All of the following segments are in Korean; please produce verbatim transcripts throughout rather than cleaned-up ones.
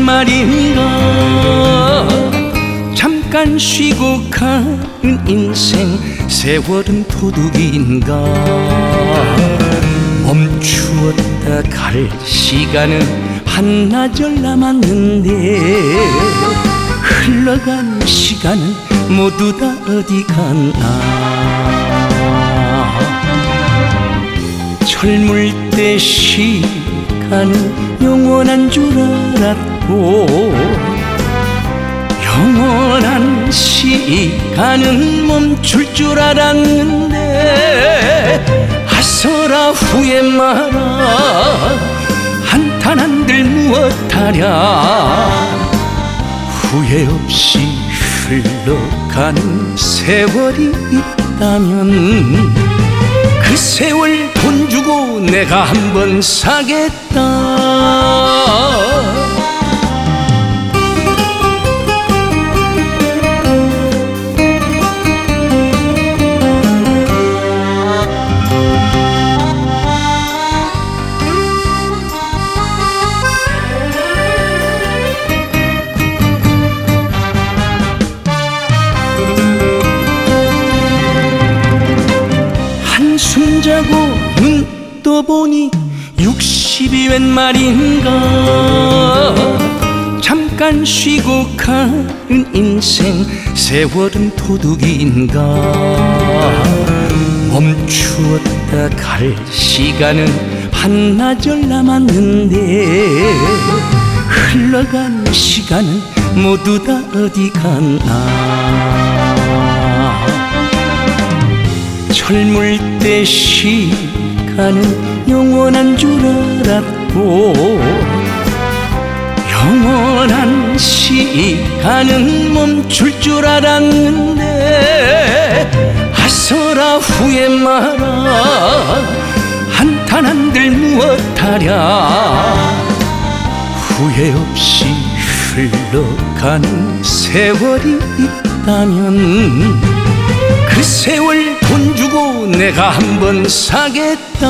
말인가. 잠깐 쉬고 가는 인생 세월은 도둑인가. 멈추었다 갈 시간은 한나절 남았는데 흘러간 시간은 모두 다 어디 갔나. 젊을 때 시간은 영원한 줄 알았고 영원한 시간은 멈출 줄 알았는데 아서라 후회 마라. 한탄 한들 무엇하랴. 후회 없이 흘러가는 세월이 있다면 그 세월 돈 주고 내가 한번 사겠다. 한숨 자고 눈 떠보니 육십이 웬 말인가. 잠깐 쉬고 가는 인생 세월은 도둑인가. 멈추었다 갈 시간은 한나절 남았는데 흘러간 시간은 모두 다 어디 갔나. 젊을 때 시간은 영원한 줄 알았고 영원한 시간은 멈출 줄 알았는데 아서라 후회 마라. 한탄 한들 무엇하랴. 후회 없이 흘러가는 세월이 있다면 그 세월 돈 주고 내가 한번 사겠다.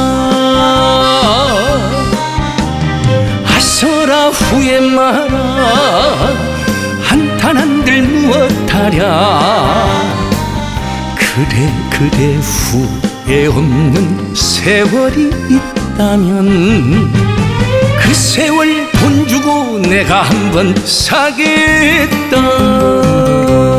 아서라 후회 마라. 한탄 한들 무엇하랴. 그래 그래 후회 없는 세월이 있다면 그 세월 돈 주고 내가 한번 사겠다.